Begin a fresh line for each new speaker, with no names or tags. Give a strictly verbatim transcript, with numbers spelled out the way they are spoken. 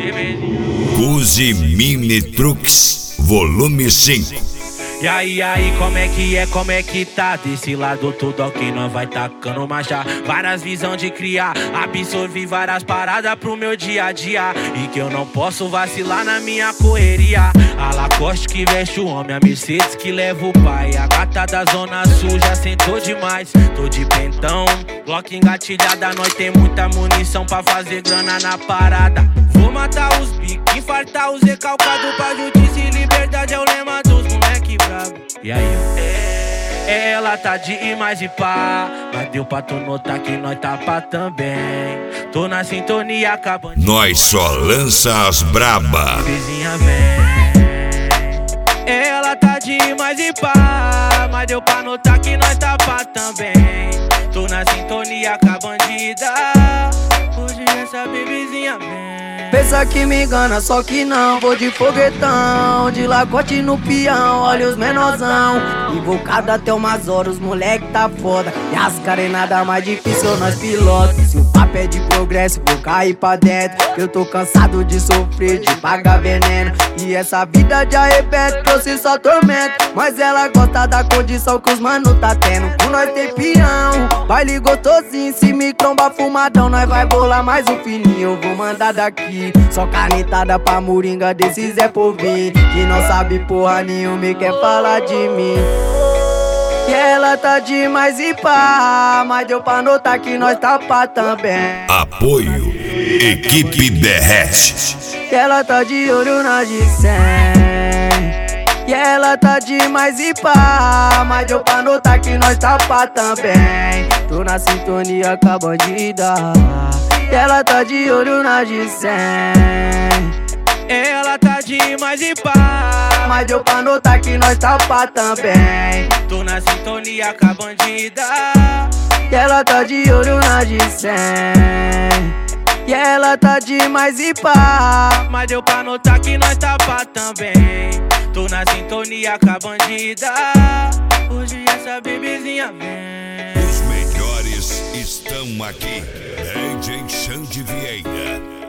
Uzi Mini Trucks, volume cinco.
E aí, aí, como é que é, como é que tá? Desse lado tudo ok, nós vai tacando marcha. Várias visões de criar, absorvi várias paradas pro meu dia a dia. E que eu não posso vacilar na minha correria. A Lacoste que veste o homem, a Mercedes que leva o pai. A gata da zona sul já sentou demais. Tô de pentão, Glock engatilhada. Nós tem muita munição pra fazer grana na parada. Vou matar os biques, infartar os recalcados. Pra justiça e liberdade é o lema dos moleque brabo. E aí, é, ela tá demais e pá. Mas deu pra tu notar que nós tá pá também. Tô na sintonia acabando.
Nós só lança as braba.
Vizinha vem. Ela tá demais e pá. Mas deu pra notar que nós tá pá também. Tô na sintonia com a bandida. Hoje essa bebezinha vem.
Pensa que me engana, só que não. Vou de foguetão, de Lacoste no peão. Olha os menorzão, invocado até umas horas. Os moleque tá foda, e as carenadas mais difícil nós pilotos. Se o papo é de progresso, vou cair pra dentro. Eu tô cansado de sofrer, de pagar veneno. E essa vida de arrepende, trouxe só tormento. Mas ela gosta da condição que os mano tá tendo. Com nós tem peão, baile gostosinho. Se me tromba fumadão, nós vai bolar mais um fininho. Eu vou mandar daqui só canetada pra moringa desses é por vir. Que não sabe porra nenhuma e quer falar de mim. Que ela tá demais e pá. Mas deu pra notar que nós tá pá também.
Apoio Equipe Derrete.
Que ela tá de olho na de cem. Que ela tá demais e pá. Mas deu pra notar que nós tá pá também. Tô na sintonia com a bandida. Que ela tá de olho na de cem.
Ela tá demais e pá.
Mas deu pra notar que nós tá pá também.
Tô na sintonia com a bandida.
Que ela tá de olho na de cem. Que ela tá demais e pá.
Mas deu pra notar que nós tá pá também. Tô na sintonia com a bandida. Hoje essa bebezinha vem.
Os melhores estão aqui. D J Xande Vieira.